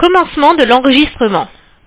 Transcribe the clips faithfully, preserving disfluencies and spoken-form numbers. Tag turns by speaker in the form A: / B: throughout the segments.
A: Commencement de l'enregistrement.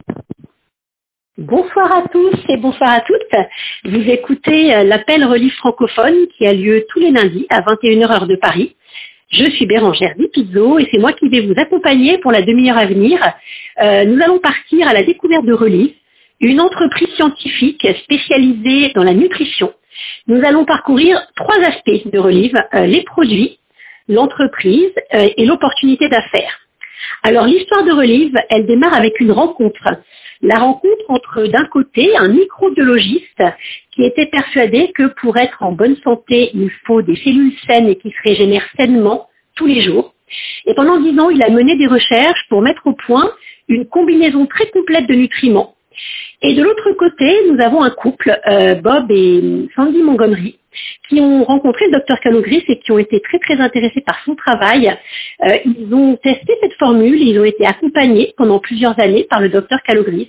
B: Bonsoir à tous et bonsoir à toutes. Vous écoutez l'appel Relief francophone qui a lieu tous les lundis à vingt et une heures heure de Paris. Je suis Bérangère Di Pizzo et c'est moi qui vais vous accompagner pour la demi-heure à venir. Euh, nous allons partir à la découverte de Relief, une entreprise scientifique spécialisée dans la nutrition. Nous allons parcourir trois aspects de Relief, euh, les produits, l'entreprise euh, et l'opportunité d'affaires. Alors l'histoire de Relief, elle démarre avec une rencontre. La rencontre entre d'un côté un microbiologiste qui était persuadé que pour être en bonne santé, il faut des cellules saines et qui se régénèrent sainement tous les jours. Et pendant dix ans, il a mené des recherches pour mettre au point une combinaison très complète de nutriments. Et de l'autre côté, nous avons un couple, euh, Bob et Sandy Montgomery, qui ont rencontré le docteur Kalogris et qui ont été très très intéressés par son travail. Euh, ils ont testé cette formule, ils ont été accompagnés pendant plusieurs années par le docteur Kalogris.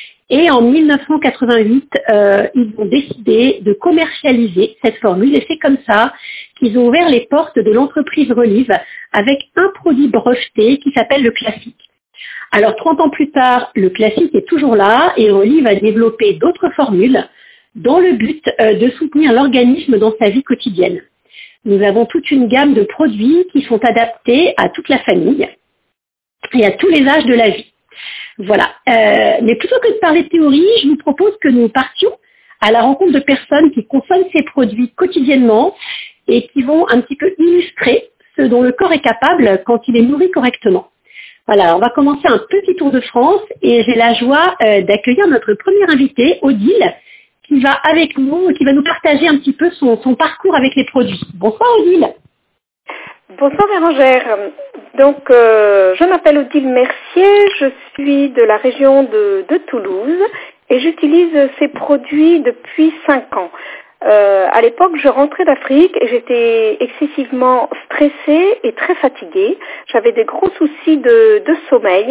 B: Et en mille neuf cent quatre-vingt-huit, euh, ils ont décidé de commercialiser cette formule et c'est comme ça qu'ils ont ouvert les portes de l'entreprise Relief avec un produit breveté qui s'appelle le classique. Alors trente ans plus tard, le classique est toujours là et Relief va développer d'autres formules dans le but euh, de soutenir l'organisme dans sa vie quotidienne. Nous avons toute une gamme de produits qui sont adaptés à toute la famille et à tous les âges de la vie. Voilà. Euh, mais plutôt que de parler de théorie, je vous propose que nous partions à la rencontre de personnes qui consomment ces produits quotidiennement et qui vont un petit peu illustrer ce dont le corps est capable quand il est nourri correctement. Voilà, on va commencer un petit tour de France et j'ai la joie euh, d'accueillir notre premier invité, Odile, qui va avec nous, qui va nous partager un petit peu son, son parcours avec les produits. Bonsoir Odile.
C: Bonsoir Bérangère. Donc, euh, je m'appelle Odile Mercier, je suis de la région de, de Toulouse et j'utilise ces produits depuis cinq ans. Euh, à l'époque, je rentrais d'Afrique et j'étais excessivement stressée et très fatiguée. J'avais des gros soucis de, de sommeil.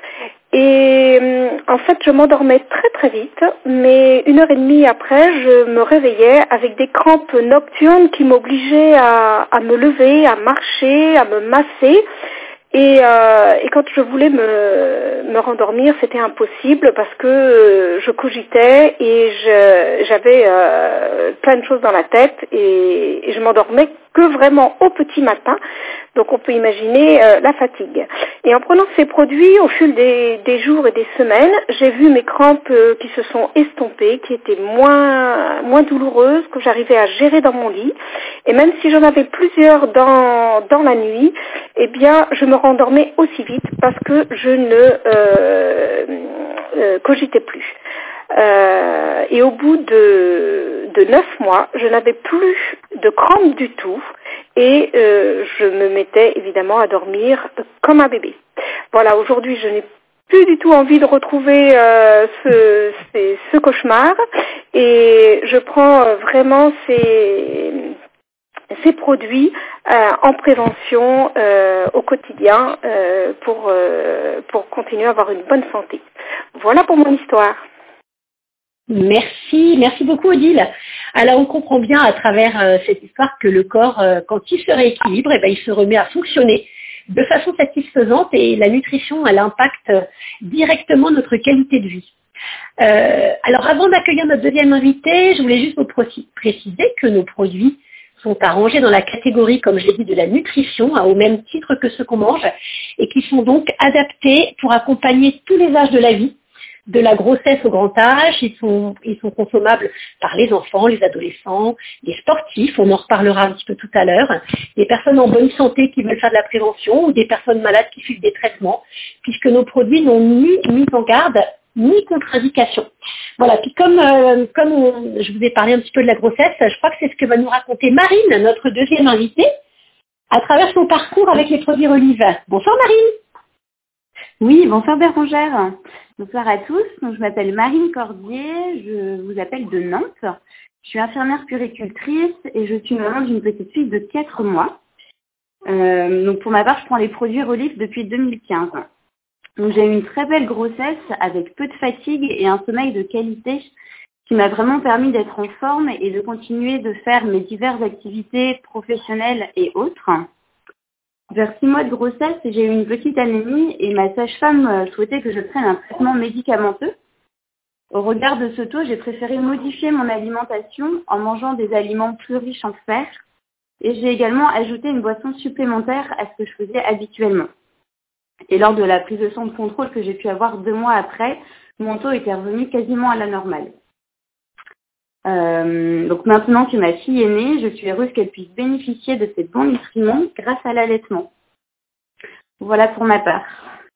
C: Et en fait, je m'endormais très très vite, mais une heure et demie après, je me réveillais avec des crampes nocturnes qui m'obligeaient à, à me lever, à marcher, à me masser. Et, euh, et quand je voulais me, me rendormir, c'était impossible parce que euh, je cogitais et je, j'avais euh, plein de choses dans la tête et, et je m'endormais que vraiment au petit matin. Donc on peut imaginer euh, la fatigue. Et en prenant ces produits, au fil des, des jours et des semaines, j'ai vu mes crampes euh, qui se sont estompées, qui étaient moins, moins douloureuses, que j'arrivais à gérer dans mon lit. Et même si j'en avais plusieurs dans, dans la nuit, eh bien je me rendormais aussi vite parce que je ne euh, euh, cogitais plus. Euh, et au bout de, de neuf mois, je n'avais plus de crampes du tout et euh, je me mettais évidemment à dormir comme un bébé. Voilà, aujourd'hui je n'ai plus du tout envie de retrouver euh, ce, ces, ce cauchemar et je prends euh, vraiment ces, ces produits euh, en prévention euh, au quotidien euh, pour, euh, pour continuer à avoir une bonne santé. Voilà pour mon histoire.
B: Merci, merci beaucoup Odile. Alors on comprend bien à travers euh, cette histoire que le corps, euh, quand il se rééquilibre, eh ben, il se remet à fonctionner de façon satisfaisante et la nutrition, elle impacte directement notre qualité de vie. Euh, alors avant d'accueillir notre deuxième invité, je voulais juste vous préciser que nos produits sont arrangés dans la catégorie, comme je l'ai dit, de la nutrition, hein, au même titre que ceux qu'on mange, et qui sont donc adaptés pour accompagner tous les âges de la vie. De la grossesse au grand âge, ils sont, ils sont consommables par les enfants, les adolescents, les sportifs, on en reparlera un petit peu tout à l'heure, des personnes en bonne santé qui veulent faire de la prévention ou des personnes malades qui suivent des traitements, puisque nos produits n'ont ni mise en garde ni contre-indication. Voilà, puis comme, euh, comme on, je vous ai parlé un petit peu de la grossesse, je crois que c'est ce que va nous raconter Marine, notre deuxième invitée, à travers son parcours avec les produits Relief. Bonsoir Marine.
D: Oui, bonsoir Bérangère. Bonsoir à tous. Donc, je m'appelle Marine Cordier, je vous appelle de Nantes. Je suis infirmière puéricultrice et je suis maman d'une petite fille de quatre mois. Euh, donc pour ma part, je prends les produits Relief depuis deux mille quinze. Donc j'ai eu une très belle grossesse avec peu de fatigue et un sommeil de qualité qui m'a vraiment permis d'être en forme et de continuer de faire mes diverses activités professionnelles et autres. Vers six mois de grossesse, j'ai eu une petite anémie et ma sage-femme souhaitait que je prenne un traitement médicamenteux. Au regard de ce taux, j'ai préféré modifier mon alimentation en mangeant des aliments plus riches en fer et j'ai également ajouté une boisson supplémentaire à ce que je faisais habituellement. Et lors de la prise de sang de contrôle que j'ai pu avoir deux mois après, mon taux était revenu quasiment à la normale. Euh, donc maintenant que ma fille est née, je suis heureuse qu'elle puisse bénéficier de ces bons nutriments grâce à l'allaitement. Voilà pour ma part.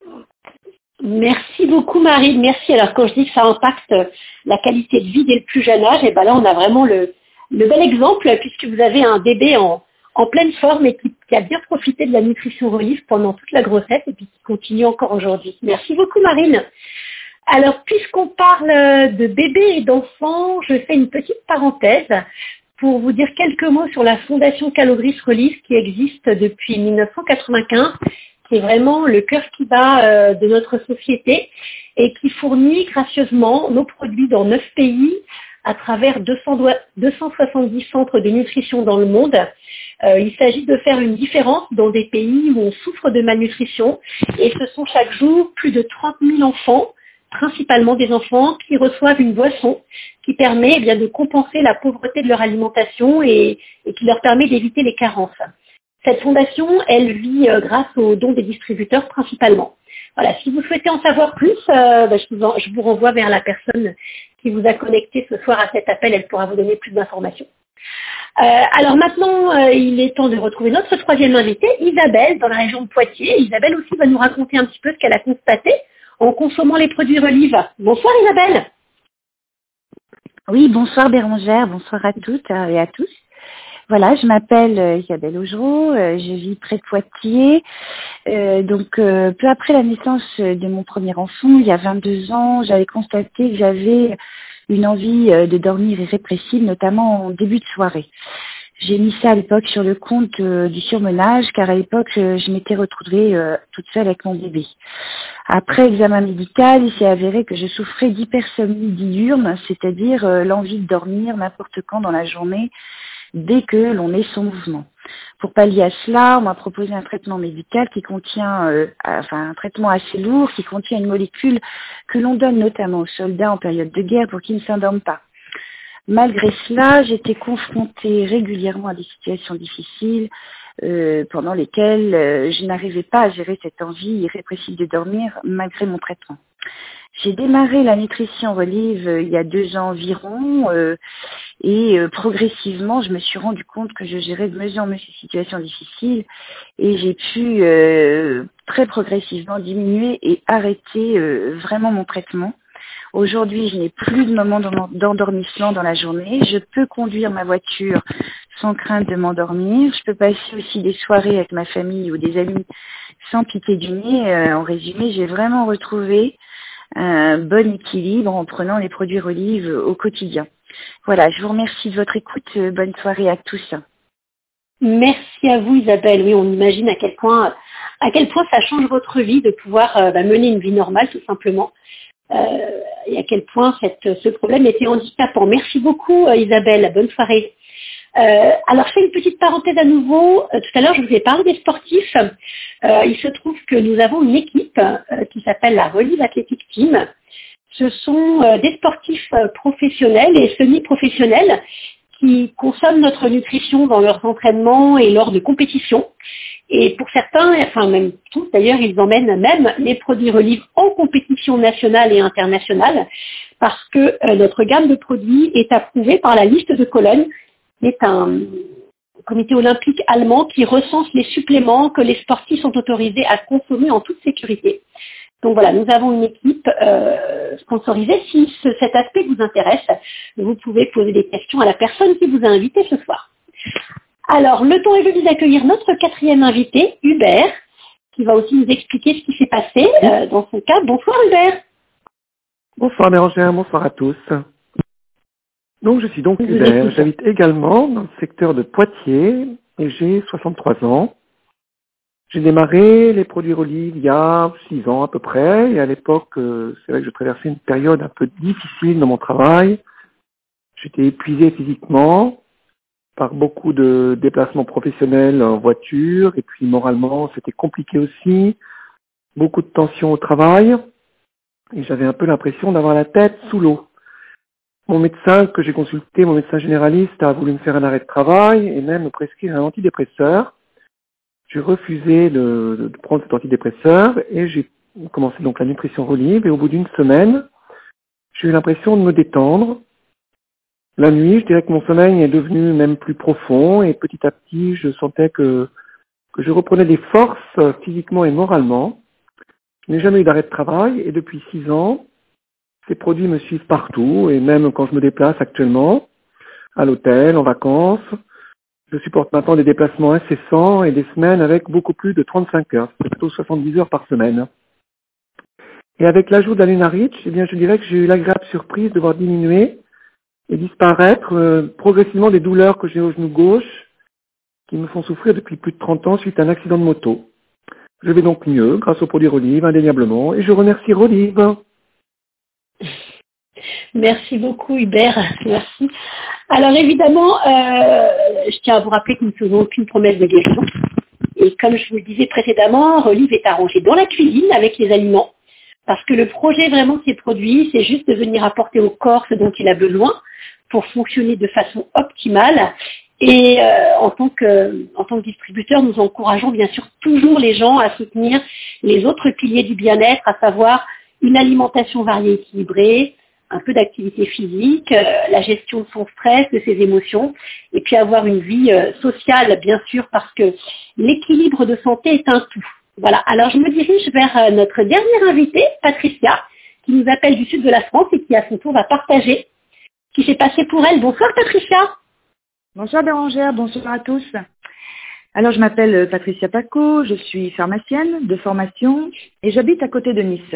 B: Merci beaucoup Marine, merci. Alors quand je dis que ça impacte la qualité de vie dès le plus jeune âge, et ben là on a vraiment le, le bel exemple puisque vous avez un bébé en, en pleine forme et qui, qui a bien profité de la nutrition Relive pendant toute la grossesse et puis qui continue encore aujourd'hui. Merci beaucoup Marine. Alors puisqu'on parle de bébés et d'enfants, je fais une petite parenthèse pour vous dire quelques mots sur la Fondation Calogris Relive qui existe depuis mille neuf cent quatre-vingt-quinze. C'est vraiment le cœur qui bat euh, de notre société et qui fournit gracieusement nos produits dans neuf pays à travers deux cents, deux cent soixante-dix centres de nutrition dans le monde. Euh, il s'agit de faire une différence dans des pays où on souffre de malnutrition et ce sont chaque jour plus de trente mille enfants, principalement des enfants, qui reçoivent une boisson qui permet eh bien, de compenser la pauvreté de leur alimentation et, et qui leur permet d'éviter les carences. Cette fondation, elle vit euh, grâce aux dons des distributeurs principalement. Voilà, si vous souhaitez en savoir plus, euh, bah, je, vous en, je vous renvoie vers la personne qui vous a connecté ce soir à cet appel, elle pourra vous donner plus d'informations. Euh, alors maintenant, euh, il est temps de retrouver notre troisième invitée, Isabelle, dans la région de Poitiers. Isabelle aussi va nous raconter un petit peu ce qu'elle a constaté en consommant les produits Relive. Bonsoir Isabelle.
E: Oui, bonsoir Bérangère, bonsoir à toutes et à tous. Voilà, je m'appelle euh, Isabelle Augereau, euh, je vis près de Poitiers. Euh, donc, euh, peu après la naissance de mon premier enfant, il y a vingt-deux ans, j'avais constaté que j'avais une envie euh, de dormir irrépressible, notamment en début de soirée. J'ai mis ça à l'époque sur le compte euh, du surmenage, car à l'époque, euh, je m'étais retrouvée euh, toute seule avec mon bébé. Après examen médical, il s'est avéré que je souffrais d'hypersomnie diurne, c'est-à-dire euh, l'envie de dormir n'importe quand dans la journée, dès que l'on est sans mouvement. Pour pallier à cela, on m'a proposé un traitement médical qui contient, euh, enfin un traitement assez lourd, qui contient une molécule que l'on donne notamment aux soldats en période de guerre pour qu'ils ne s'endorment pas. Malgré cela, j'étais confrontée régulièrement à des situations difficiles euh, pendant lesquelles euh, je n'arrivais pas à gérer cette envie irrépressible de dormir malgré mon traitement. J'ai démarré la nutrition Relive euh, il y a deux ans environ euh, et euh, progressivement, je me suis rendu compte que je gérais de mieux en mieux ces situations difficiles et j'ai pu euh, très progressivement diminuer et arrêter euh, vraiment mon traitement. Aujourd'hui, je n'ai plus de moments d'endormissement dans la journée. Je peux conduire ma voiture sans crainte de m'endormir. Je peux passer aussi des soirées avec ma famille ou des amis sans piquer du nez. Euh, en résumé, j'ai vraiment retrouvé un bon équilibre en prenant les produits Relive au quotidien. Voilà, je vous remercie de votre écoute. Bonne soirée à tous.
B: Merci à vous Isabelle. Oui, on imagine à quel point, à quel point ça change votre vie de pouvoir euh, bah, mener une vie normale tout simplement. Euh, et à quel point cette, ce problème était handicapant. Merci beaucoup euh, Isabelle, bonne soirée. Euh, alors je fais une petite parenthèse à nouveau. Euh, tout à l'heure je vous ai parlé des sportifs. Euh, il se trouve que nous avons une équipe euh, qui s'appelle la Relive Athletic Team. Ce sont euh, des sportifs euh, professionnels et semi-professionnels qui consomment notre nutrition dans leurs entraînements et lors de compétitions. Et pour certains, enfin même tous d'ailleurs, ils emmènent même les produits Relive en compétition nationale et internationale parce que euh, notre gamme de produits est approuvée par la liste de Cologne, qui est un comité olympique allemand qui recense les suppléments que les sportifs sont autorisés à consommer en toute sécurité. Donc voilà, nous avons une équipe euh, sponsorisée. Si ce, cet aspect vous intéresse, vous pouvez poser des questions à la personne qui vous a invité ce soir. Alors, le temps est venu d'accueillir notre quatrième invité, Hubert, qui va aussi nous expliquer ce qui s'est passé euh, dans son cas. Bonsoir Hubert.
F: Bonsoir Bérangère, bonsoir à tous. Donc je suis donc
B: Vous
F: Hubert,
B: écoute.
F: j'habite également dans le secteur de Poitiers et j'ai soixante-trois ans. J'ai démarré les produits Relive il y a six ans à peu près et à l'époque, euh, c'est vrai que je traversais une période un peu difficile dans mon travail. J'étais épuisé physiquement par beaucoup de déplacements professionnels en voiture, et puis moralement, c'était compliqué aussi, beaucoup de tensions au travail, et j'avais un peu l'impression d'avoir la tête sous l'eau. Mon médecin que j'ai consulté, mon médecin généraliste, a voulu me faire un arrêt de travail et même me prescrire un antidépresseur. J'ai refusé de, de, de prendre cet antidépresseur et j'ai commencé donc la nutrition Relive, et au bout d'une semaine, j'ai eu l'impression de me détendre. La nuit, je dirais que mon sommeil est devenu même plus profond, et petit à petit, je sentais que, que je reprenais des forces euh, physiquement et moralement. Je n'ai jamais eu d'arrêt de travail, et depuis six ans, ces produits me suivent partout, et même quand je me déplace actuellement, à l'hôtel, en vacances, je supporte maintenant des déplacements incessants et des semaines avec beaucoup plus de trente-cinq heures, c'est plutôt soixante-dix heures par semaine. Et avec l'ajout d'Alunarich, eh bien, je dirais que j'ai eu l'agréable surprise de voir diminuer et disparaître euh, progressivement des douleurs que j'ai au genou gauche, qui me font souffrir depuis plus de trente ans suite à un accident de moto. Je vais donc mieux grâce aux produits Relive, indéniablement, et je remercie Relive.
B: Merci beaucoup Hubert, merci. Alors évidemment, euh, je tiens à vous rappeler que nous ne faisons aucune promesse de guérison. Et comme je vous le disais précédemment, Relive est arrangé dans la cuisine avec les aliments. Parce que le projet vraiment de ces produits, c'est juste de venir apporter au corps ce dont il a besoin pour fonctionner de façon optimale. Et euh, en tant que, en tant que distributeur, nous encourageons bien sûr toujours les gens à soutenir les autres piliers du bien-être, à savoir une alimentation variée et équilibrée, un peu d'activité physique, euh, la gestion de son stress, de ses émotions, et puis avoir une vie euh, sociale, bien sûr, parce que l'équilibre de santé est un tout. Voilà, alors je me dirige vers euh, notre dernière invitée, Patricia, qui nous appelle du sud de la France et qui à son tour va partager ce qui s'est passé pour elle. Bonsoir Patricia.
G: Bonsoir Bérangère, bonsoir à tous. Alors je m'appelle Patricia Paco, je suis pharmacienne de formation et j'habite à côté de Nice.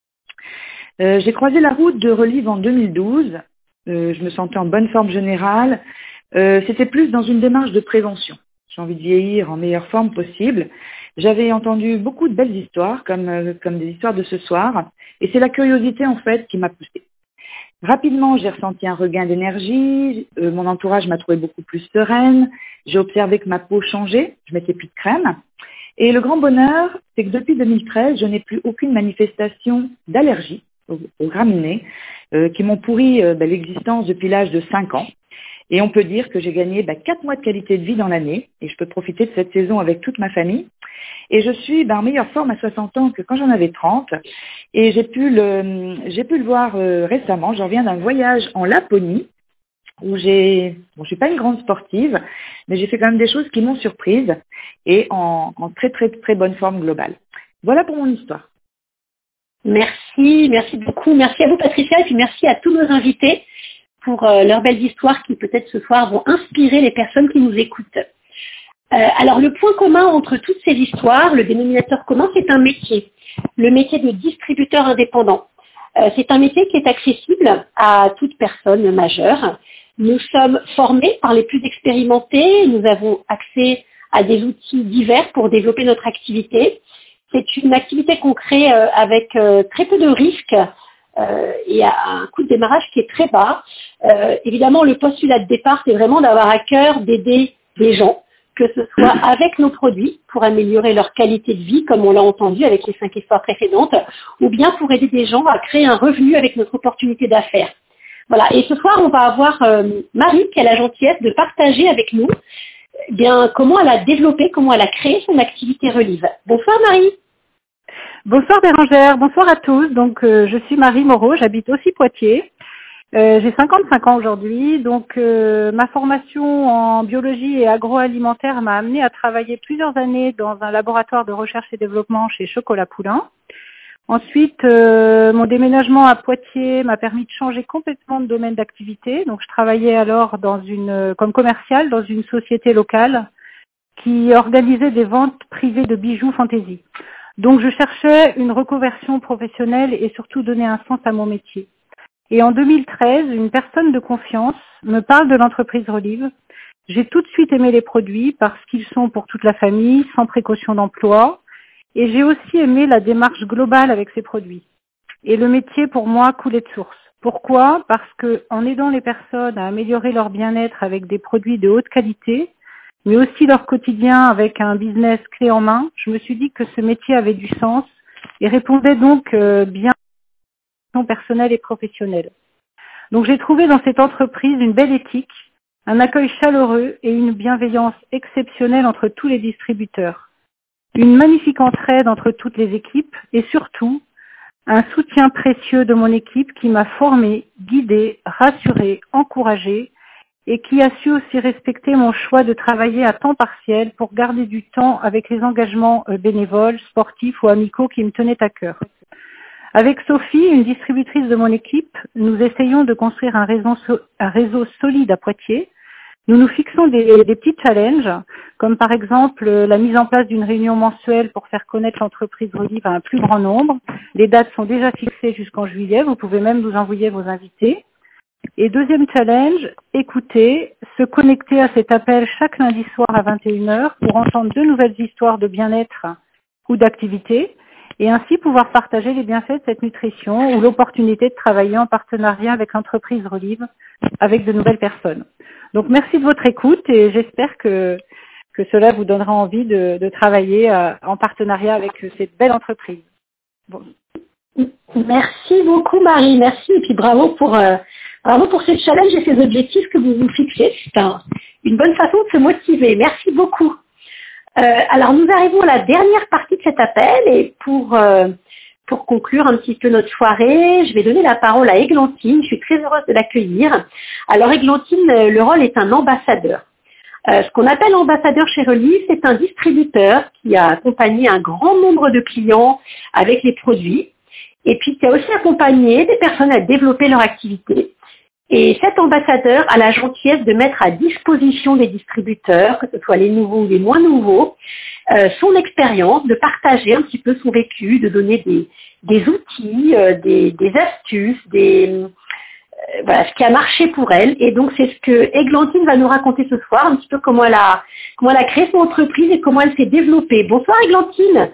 G: Euh, j'ai croisé la route de Relive en deux mille douze, euh, je me sentais en bonne forme générale, euh, c'était plus dans une démarche de prévention. J'ai envie de vieillir en meilleure forme possible. J'avais entendu beaucoup de belles histoires, comme, euh, comme des histoires de ce soir, et c'est la curiosité en fait qui m'a poussée. Rapidement, j'ai ressenti un regain d'énergie, euh, mon entourage m'a trouvé beaucoup plus sereine, j'ai observé que ma peau changeait, je mettais plus de crème. Et le grand bonheur, c'est que depuis deux mille treize, je n'ai plus aucune manifestation d'allergie aux, aux graminées euh, qui m'ont pourri euh, bah, l'existence depuis l'âge de cinq ans. Et on peut dire que j'ai gagné bah, quatre mois de qualité de vie dans l'année et je peux profiter de cette saison avec toute ma famille. Et je suis bah, en meilleure forme à soixante ans que quand j'en avais trente. Et j'ai pu le, j'ai pu le voir euh, récemment. Je reviens d'un voyage en Laponie où j'ai, bon, je suis pas une grande sportive, mais j'ai fait quand même des choses qui m'ont surprise et en, en très très très bonne forme globale. Voilà pour mon histoire.
B: Merci, merci beaucoup. Merci à vous Patricia et puis merci à tous nos invités pour euh, leurs belles histoires qui peut-être ce soir vont inspirer les personnes qui nous écoutent. Euh, alors le point commun entre toutes ces histoires, le dénominateur commun, c'est un métier, le métier de distributeur indépendant. Euh, c'est un métier qui est accessible à toute personne majeure. Nous sommes formés par les plus expérimentés, nous avons accès à des outils divers pour développer notre activité. C'est une activité qu'on crée euh, avec euh, très peu de risques euh, et à un coût de démarrage qui est très bas. Euh, évidemment, le postulat de départ, c'est vraiment d'avoir à cœur d'aider les gens, que ce soit avec nos produits pour améliorer leur qualité de vie, comme on l'a entendu avec les cinq histoires précédentes, ou bien pour aider des gens à créer un revenu avec notre opportunité d'affaires. Voilà. Et ce soir, on va avoir euh, Marie qui a la gentillesse de partager avec nous eh bien comment elle a développé, comment elle a créé son activité Relive. Bonsoir Marie.
H: Bonsoir Bérangère, bonsoir à tous. Donc euh, je suis Marie Moreau, j'habite aussi Poitiers. Euh, j'ai cinquante-cinq ans aujourd'hui, donc euh, ma formation en biologie et agroalimentaire m'a amenée à travailler plusieurs années dans un laboratoire de recherche et développement chez Chocolat Poulain. Ensuite, euh, mon déménagement à Poitiers m'a permis de changer complètement de domaine d'activité. Donc je travaillais alors dans une, comme commerciale dans une société locale qui organisait des ventes privées de bijoux fantaisie. Donc je cherchais une reconversion professionnelle et surtout donner un sens à mon métier. Et en deux mille treize, une personne de confiance me parle de l'entreprise Relive. J'ai tout de suite aimé les produits parce qu'ils sont pour toute la famille, sans précaution d'emploi. Et j'ai aussi aimé la démarche globale avec ces produits. Et le métier, pour moi, coulait de source. Pourquoi? Parce que en aidant les personnes à améliorer leur bien-être avec des produits de haute qualité, mais aussi leur quotidien avec un business clé en main, je me suis dit que ce métier avait du sens et répondait donc euh, bien à mon personnel et professionnel. Donc j'ai trouvé dans cette entreprise une belle éthique, un accueil chaleureux et une bienveillance exceptionnelle entre tous les distributeurs. Une magnifique entraide entre toutes les équipes et surtout, un soutien précieux de mon équipe qui m'a formé, guidé, rassuré, encouragé et qui a su aussi respecter mon choix de travailler à temps partiel pour garder du temps avec les engagements bénévoles, sportifs ou amicaux qui me tenaient à cœur. Avec Sophie, une distributrice de mon équipe, nous essayons de construire un réseau, un réseau solide à Poitiers. Nous nous fixons des, des petits challenges, comme par exemple la mise en place d'une réunion mensuelle pour faire connaître l'entreprise Relive à un plus grand nombre. Les dates sont déjà fixées jusqu'en juillet, vous pouvez même nous envoyer vos invités. Et deuxième challenge, écouter, se connecter à cet appel chaque lundi soir à vingt et une heures pour entendre de nouvelles histoires de bien-être ou d'activité, et ainsi pouvoir partager les bienfaits de cette nutrition ou l'opportunité de travailler en partenariat avec l'entreprise Relive avec de nouvelles personnes. Donc merci de votre écoute et j'espère que, que cela vous donnera envie de, de travailler euh, en partenariat avec cette belle entreprise. Bon.
B: Merci beaucoup Marie, merci et puis bravo pour, euh, bravo pour ce challenge et ces objectifs que vous vous fixez. C'est un, une bonne façon de se motiver. Merci beaucoup. Euh, alors nous arrivons à la dernière partie de cet appel et pour, euh, pour conclure un petit peu notre soirée, je vais donner la parole à Églantine. Je suis très heureuse de l'accueillir. Alors Églantine, le rôle est un ambassadeur. Euh, ce qu'on appelle ambassadeur chez Relive, c'est un distributeur qui a accompagné un grand nombre de clients avec les produits et puis qui a aussi accompagné des personnes à développer leur activité. Et cet ambassadeur a la gentillesse de mettre à disposition des distributeurs, que ce soit les nouveaux ou les moins nouveaux, euh, son expérience, de partager un petit peu son vécu, de donner des, des outils, euh, des, des astuces, des, euh, voilà, ce qui a marché pour elle. Et donc c'est ce que Églantine va nous raconter ce soir, un petit peu comment elle a, comment elle a créé son entreprise et comment elle s'est développée. Bonsoir Églantine.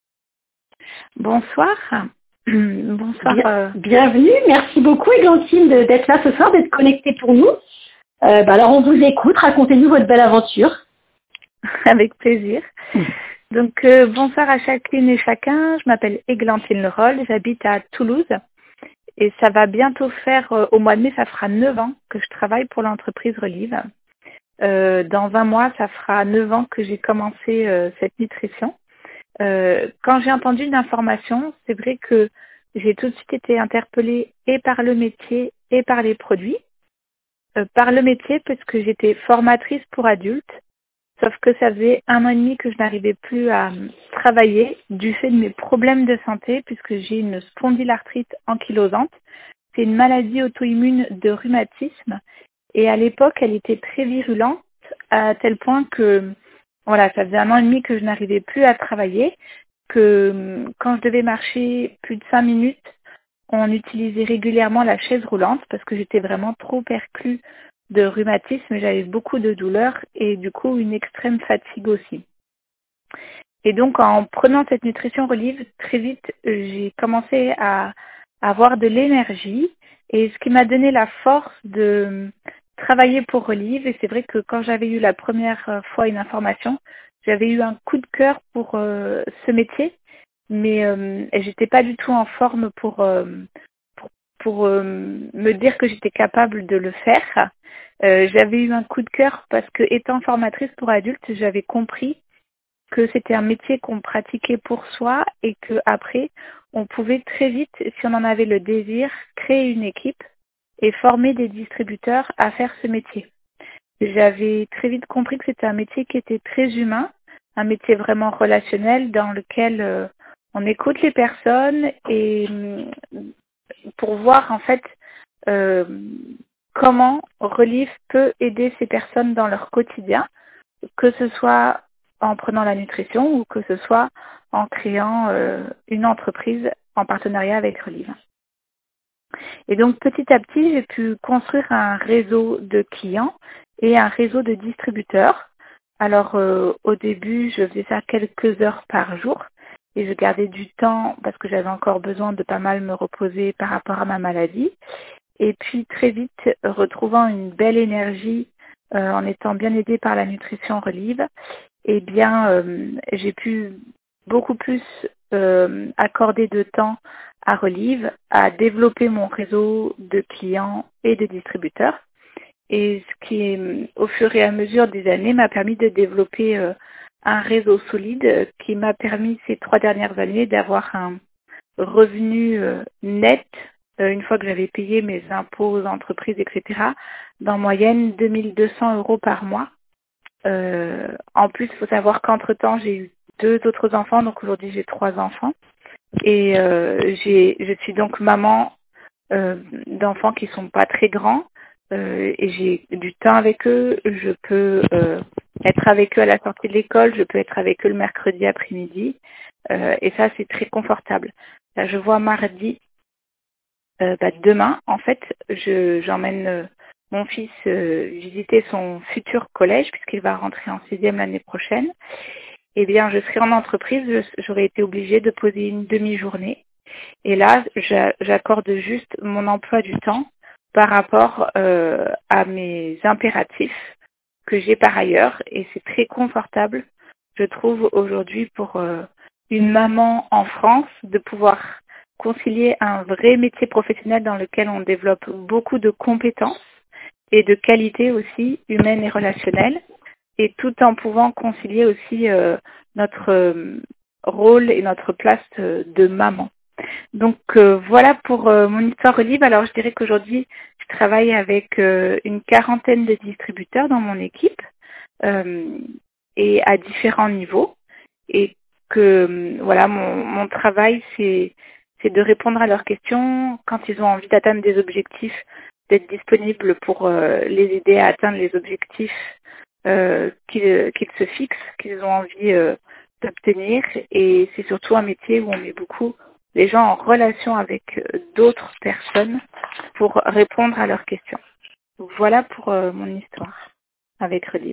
I: Bonsoir. Bonsoir.
B: Bien,
I: euh...
B: Bienvenue, merci beaucoup Églantine de, d'être là ce soir, d'être connectée pour nous. Euh, bah alors on vous écoute, racontez-nous votre belle aventure.
I: Avec plaisir. Donc euh, bonsoir à chacune et chacun, je m'appelle Églantine Leroll, j'habite à Toulouse et ça va bientôt faire, euh, au mois de mai, ça fera neuf ans que je travaille pour l'entreprise Relive. Euh, dans un mois, ça fera neuf ans que j'ai commencé euh, cette nutrition. Euh, quand j'ai entendu une information, c'est vrai que j'ai tout de suite été interpellée et par le métier et par les produits. Euh, par le métier parce que j'étais formatrice pour adultes, sauf que ça faisait un an et demi que je n'arrivais plus à travailler du fait de mes problèmes de santé puisque j'ai une spondylarthrite ankylosante. C'est une maladie auto-immune de rhumatisme et à l'époque elle était très virulente à tel point que voilà, ça faisait un an et demi que je n'arrivais plus à travailler, que quand je devais marcher plus de cinq minutes, on utilisait régulièrement la chaise roulante parce que j'étais vraiment trop perclue de rhumatisme, j'avais beaucoup de douleurs et du coup une extrême fatigue aussi. Et donc en prenant cette nutrition Relive, très vite j'ai commencé à avoir de l'énergie et ce qui m'a donné la force de travailler pour Relive. Et c'est vrai que quand j'avais eu la première fois une information, j'avais eu un coup de cœur pour euh, ce métier, mais euh, j'étais pas du tout en forme pour euh, pour, pour euh, me dire que j'étais capable de le faire. Euh, j'avais eu un coup de cœur parce que étant formatrice pour adultes, j'avais compris que c'était un métier qu'on pratiquait pour soi et que après on pouvait très vite, si on en avait le désir, créer une équipe et former des distributeurs à faire ce métier. J'avais très vite compris que c'était un métier qui était très humain, un métier vraiment relationnel dans lequel euh, on écoute les personnes et pour voir en fait euh, comment Relive peut aider ces personnes dans leur quotidien, que ce soit en prenant la nutrition ou que ce soit en créant euh, une entreprise en partenariat avec Relive. Et donc petit à petit, j'ai pu construire un réseau de clients et un réseau de distributeurs. Alors euh, au début, je faisais ça quelques heures par jour et je gardais du temps parce que j'avais encore besoin de pas mal me reposer par rapport à ma maladie. Et puis très vite, retrouvant une belle énergie euh, en étant bien aidée par la nutrition Relive, eh bien euh, j'ai pu beaucoup plus euh, accorder de temps à Relive, à développer mon réseau de clients et de distributeurs. Et ce qui, au fur et à mesure des années, m'a permis de développer euh, un réseau solide euh, qui m'a permis ces trois dernières années d'avoir un revenu euh, net, euh, une fois que j'avais payé mes impôts aux entreprises, et cetera, d'en moyenne deux mille deux cents euros par mois. Euh, en plus, il faut savoir qu'entre-temps, j'ai eu deux autres enfants, donc aujourd'hui j'ai trois enfants. Et euh, j'ai, je suis donc maman euh, d'enfants qui sont pas très grands. Euh, et j'ai du temps avec eux, je peux euh, être avec eux à la sortie de l'école, je peux être avec eux le mercredi après-midi, euh, et ça c'est très confortable. Là, je vois mardi, euh, bah, demain en fait, je, j'emmène euh, mon fils euh, visiter son futur collège puisqu'il va rentrer en sixième l'année prochaine. Eh bien, je serai en entreprise, je, j'aurais été obligée de poser une demi-journée, et là, j'a, j'accorde juste mon emploi du temps par rapport euh, à mes impératifs que j'ai par ailleurs, et c'est très confortable, je trouve, aujourd'hui pour euh, une maman en France de pouvoir concilier un vrai métier professionnel dans lequel on développe beaucoup de compétences et de qualités aussi humaines et relationnelles, et tout en pouvant concilier aussi euh, notre euh, rôle et notre place euh, de maman. Donc euh, voilà pour euh, mon histoire Relive. Alors je dirais qu'aujourd'hui, je travaille avec euh, une quarantaine de distributeurs dans mon équipe euh, et à différents niveaux. Et que euh, voilà, mon, mon travail, c'est, c'est de répondre à leurs questions quand ils ont envie d'atteindre des objectifs, d'être disponible pour euh, les aider à atteindre les objectifs euh, qu'ils, qu'ils se fixent, qu'ils ont envie euh, d'obtenir. Et c'est surtout un métier où on met beaucoup les gens en relation avec d'autres personnes pour répondre à leurs questions. Donc voilà pour euh, mon histoire avec Relive.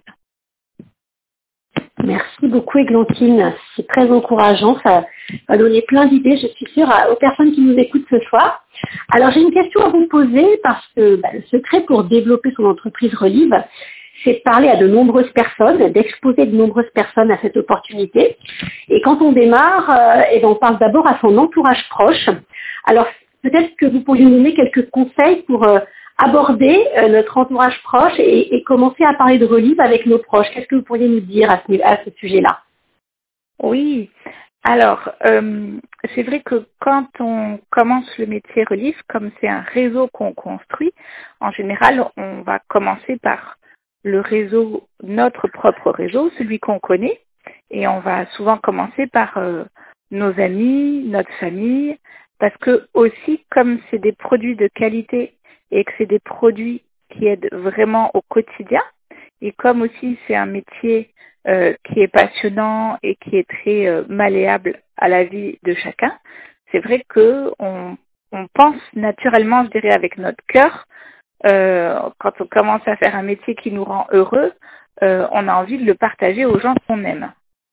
B: Merci beaucoup Églantine, c'est très encourageant, ça va donner plein d'idées, je suis sûre, aux personnes qui nous écoutent ce soir. Alors j'ai une question à vous poser parce que bah, le secret pour développer son entreprise Relive, c'est de parler à de nombreuses personnes, d'exposer de nombreuses personnes à cette opportunité. Et quand on démarre, euh, et ben on parle d'abord à son entourage proche. Alors peut-être que vous pourriez nous donner quelques conseils pour euh, aborder euh, notre entourage proche et, et commencer à parler de Relive avec nos proches. Qu'est-ce que vous pourriez nous dire à ce, à ce sujet-là?
I: Oui, alors euh, c'est vrai que quand on commence le métier Relive, comme c'est un réseau qu'on construit, en général on va commencer par le réseau, notre propre réseau, celui qu'on connaît, et on va souvent commencer par euh, nos amis, notre famille, parce que aussi comme c'est des produits de qualité et que c'est des produits qui aident vraiment au quotidien, et comme aussi c'est un métier euh, qui est passionnant et qui est très euh, malléable à la vie de chacun, c'est vrai que on, on pense naturellement, je dirais, avec notre cœur. Euh, quand on commence à faire un métier qui nous rend heureux, euh, on a envie de le partager aux gens qu'on aime.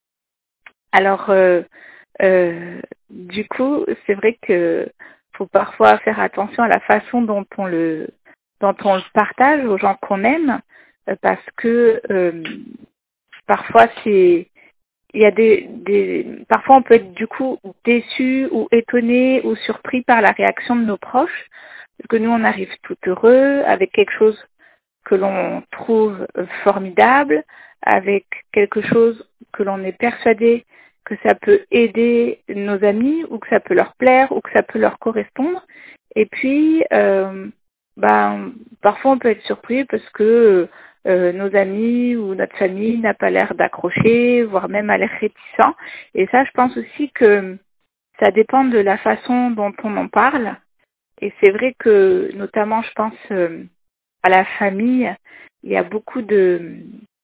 I: Alors, euh, euh, du coup, c'est vrai que faut parfois faire attention à la façon dont on le, dont on le partage aux gens qu'on aime, euh, parce que euh, parfois c'est, il y a des, des, parfois on peut être du coup déçu ou étonné ou surpris par la réaction de nos proches. Parce que nous, on arrive tout heureux avec quelque chose que l'on trouve formidable, avec quelque chose que l'on est persuadé que ça peut aider nos amis ou que ça peut leur plaire ou que ça peut leur correspondre. Et puis, euh, ben, parfois on peut être surpris parce que euh, nos amis ou notre famille n'a pas l'air d'accrocher, voire même a l'air réticent. Et ça, je pense aussi que ça dépend de la façon dont on en parle. Et c'est vrai que, notamment, je pense euh, à la famille, il y a beaucoup de,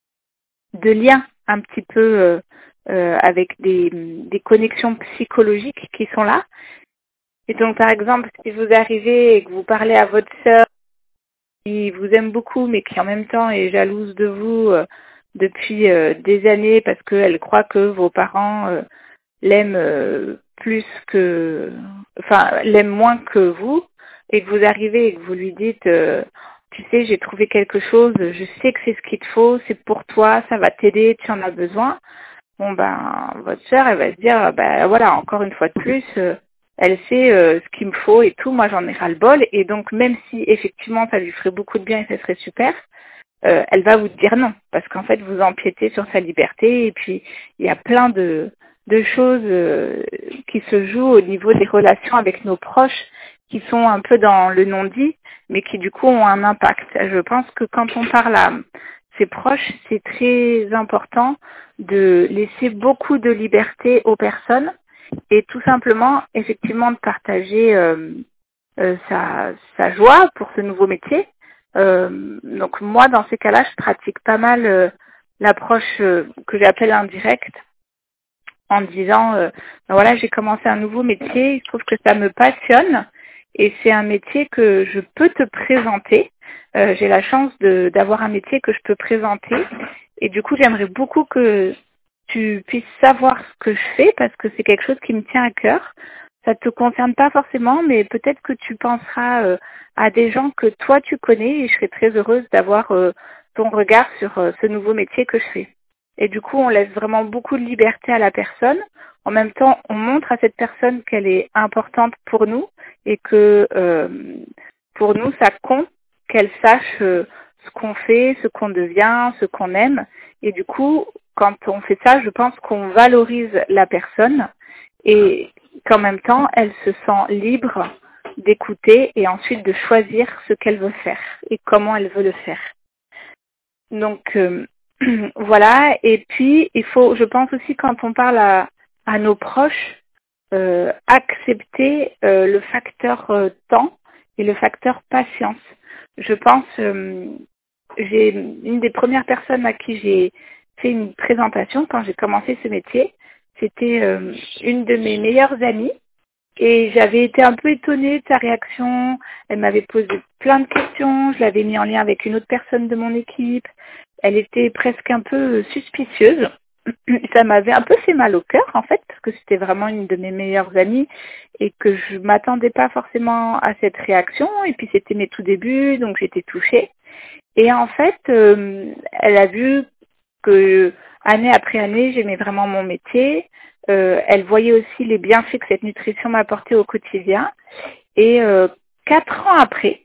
I: de liens un petit peu euh, euh, avec des, des connexions psychologiques qui sont là. Et donc, par exemple, si vous arrivez et que vous parlez à votre sœur qui vous aime beaucoup, mais qui en même temps est jalouse de vous euh, depuis euh, des années parce qu'elle croit que vos parents euh, l'aime euh, plus que, enfin, l'aime moins que vous, et que vous arrivez et que vous lui dites, euh, tu sais, j'ai trouvé quelque chose, je sais que c'est ce qu'il te faut, c'est pour toi, ça va t'aider, tu en as besoin. Bon ben, votre sœur, elle va se dire, ben voilà, encore une fois de plus, euh, elle sait euh, ce qu'il me faut et tout, moi j'en ai ras-le-bol, et donc même si effectivement ça lui ferait beaucoup de bien et ça serait super, euh, elle va vous dire non, parce qu'en fait vous empiétez sur sa liberté, et puis il y a plein de, de choses euh, qui se jouent au niveau des relations avec nos proches, qui sont un peu dans le non-dit, mais qui du coup ont un impact. Je pense que quand on parle à ses proches, c'est très important de laisser beaucoup de liberté aux personnes et tout simplement, effectivement, de partager euh, euh, sa, sa joie pour ce nouveau métier. Euh, donc moi, dans ces cas-là, je pratique pas mal euh, l'approche euh, que j'appelle indirecte, en disant, euh, ben voilà, j'ai commencé un nouveau métier, il se trouve que ça me passionne et c'est un métier que je peux te présenter. Euh, j'ai la chance de, d'avoir un métier que je peux présenter et du coup, j'aimerais beaucoup que tu puisses savoir ce que je fais parce que c'est quelque chose qui me tient à cœur. Ça te concerne pas forcément, mais peut-être que tu penseras euh, à des gens que toi tu connais et je serais très heureuse d'avoir euh, ton regard sur euh, ce nouveau métier que je fais. Et du coup, on laisse vraiment beaucoup de liberté à la personne. En même temps, on montre à cette personne qu'elle est importante pour nous et que euh, pour nous, ça compte qu'elle sache euh, ce qu'on fait, ce qu'on devient, ce qu'on aime. Et du coup, quand on fait ça, je pense qu'on valorise la personne et qu'en même temps, elle se sent libre d'écouter et ensuite de choisir ce qu'elle veut faire et comment elle veut le faire. Donc, euh, voilà. Et puis, il faut, je pense aussi, quand on parle à, à nos proches, euh, accepter euh, le facteur euh, temps et le facteur patience. Je pense, euh, j'ai une des premières personnes à qui j'ai fait une présentation quand j'ai commencé ce métier, c'était euh, une de mes meilleures amies. Et j'avais été un peu étonnée de sa réaction. Elle m'avait posé plein de questions. Je l'avais mis en lien avec une autre personne de mon équipe. Elle était presque un peu suspicieuse. Ça m'avait un peu fait mal au cœur, en fait, parce que c'était vraiment une de mes meilleures amies et que je m'attendais pas forcément à cette réaction. Et puis, c'était mes tout débuts, donc j'étais touchée. Et en fait, euh, elle a vu que année après année, j'aimais vraiment mon métier. Euh, elle voyait aussi les bienfaits que cette nutrition m'apportait au quotidien. Et euh, quatre ans après,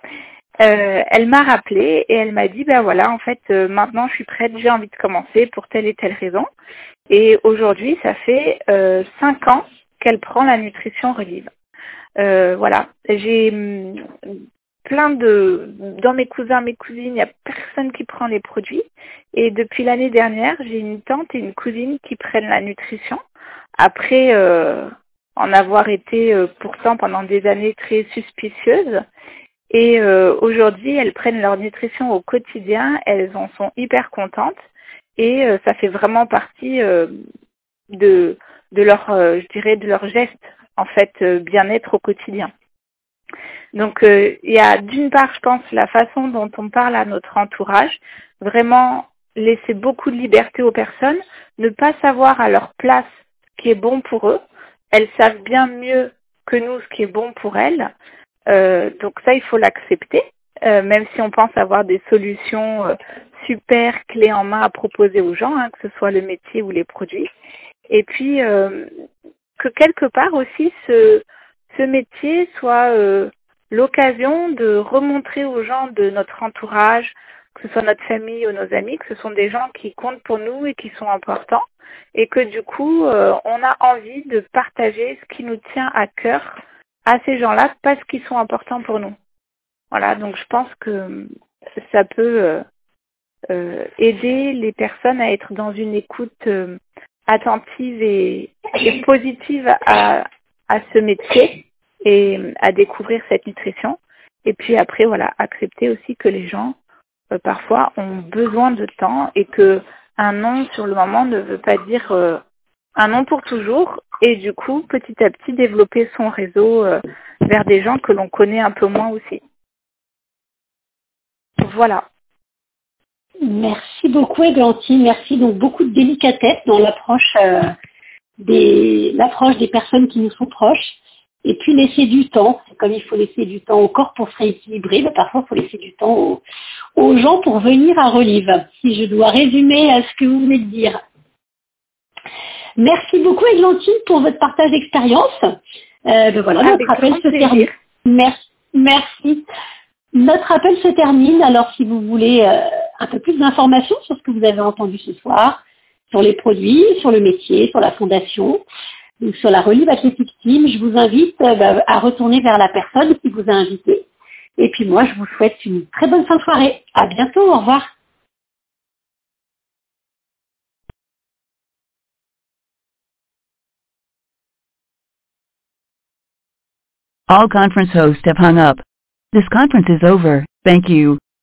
I: euh, elle m'a rappelé et elle m'a dit, ben voilà, en fait, euh, maintenant je suis prête, j'ai envie de commencer pour telle et telle raison. Et aujourd'hui, ça fait euh, cinq ans qu'elle prend la nutrition Relive. Euh, voilà, j'ai hum, plein de, dans mes cousins, mes cousines, il n'y a personne qui prend les produits. Et depuis l'année dernière, j'ai une tante et une cousine qui prennent la nutrition. Après euh, en avoir été euh, pourtant pendant des années très suspicieuses. Et euh, aujourd'hui, elles prennent leur nutrition au quotidien, elles en sont hyper contentes. Et euh, ça fait vraiment partie euh, de, de leur, euh, je dirais, de leur geste, en fait, euh, bien-être au quotidien. Donc, euh, il y a d'une part, je pense, la façon dont on parle à notre entourage, vraiment laisser beaucoup de liberté aux personnes, ne pas savoir à leur place ce qui est bon pour eux. Elles savent bien mieux que nous ce qui est bon pour elles. Euh, donc ça, il faut l'accepter, euh, même si on pense avoir des solutions euh, super clés en main à proposer aux gens, hein, que ce soit le métier ou les produits. Et puis, euh, que quelque part aussi, ce, ce métier soit euh, l'occasion de remontrer aux gens de notre entourage, que ce soit notre famille ou nos amis, que ce sont des gens qui comptent pour nous et qui sont importants, et que du coup, euh, on a envie de partager ce qui nous tient à cœur à ces gens-là parce qu'ils sont importants pour nous. Voilà, donc je pense que ça peut euh, euh, aider les personnes à être dans une écoute euh, attentive et, et positive à, à ce métier et à découvrir cette nutrition. Et puis après, voilà, accepter aussi que les gens, euh, parfois, ont besoin de temps et que un non sur le moment ne veut pas dire euh, un non pour toujours. Et du coup, petit à petit, développer son réseau euh, vers des gens que l'on connaît un peu moins aussi. Voilà.
B: Merci beaucoup, Églantine. Merci. Donc, beaucoup de délicatesse dans l'approche euh, des, l'approche des personnes qui nous sont proches, et puis laisser du temps. C'est comme il faut laisser du temps au corps pour se rééquilibrer, mais parfois il faut laisser du temps aux, aux gens pour venir à Relive, si je dois résumer à ce que vous venez de dire. Merci beaucoup Églantine pour votre partage d'expérience. Euh, ben voilà,
I: Avec
B: notre appel
I: grand
B: se
I: plaisir.
B: termine. Merci. Merci. Notre appel se termine. Alors si vous voulez euh, un peu plus d'informations sur ce que vous avez entendu ce soir, sur les produits, sur le métier, sur la fondation, ou sur la Relive Athletic Team, je vous invite euh, bah, à retourner vers la personne qui vous a invité. Et puis moi, je vous souhaite une très bonne fin de soirée. À bientôt. Au revoir.
J: All conference hosts have hung up. This conference is over. Thank you.